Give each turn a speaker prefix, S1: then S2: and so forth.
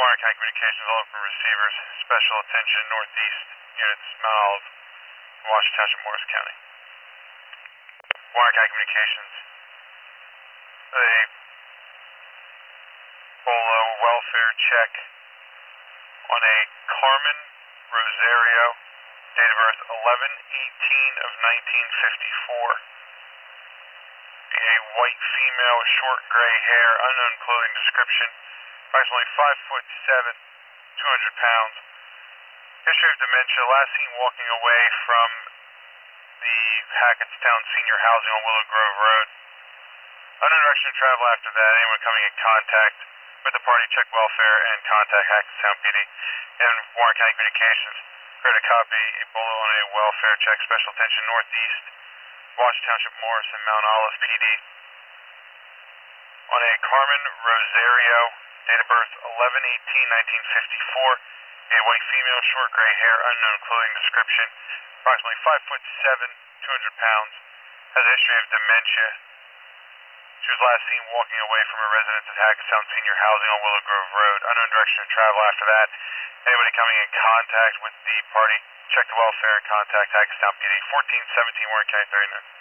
S1: Warren County Communications, all open receivers, special attention, northeast units, Mount Olive, Washington Township, Morris County. Warren County Communications, a BOLO welfare check on a Carmen Rosario, date of birth 11/18 of 1954. A white female with short gray hair, unknown clothing description, approximately 5'7", 200 pounds. History of dementia, last seen walking away from the Hackettstown Senior Housing on Willow Grove Road. Unknown direction of travel after that. Anyone coming in contact with the party, check welfare and contact Hackettstown PD. And Warren County Communications, heard a copy, Ebola on a welfare check, special attention northeast, Washington Township, Morris, and Mount Olive PD. On a Carmen Rosario, date of birth 11/18/1954. A white female, short gray hair, unknown clothing description, approximately 5'7", 200 pounds, has a history of dementia. She was last seen walking away from her residence at Hackettstown Senior Housing on Willow Grove Road. Unknown direction of travel after that. Anybody coming in contact with the party, check the welfare and contact Hackettstown PD. 1417 Warren County 39.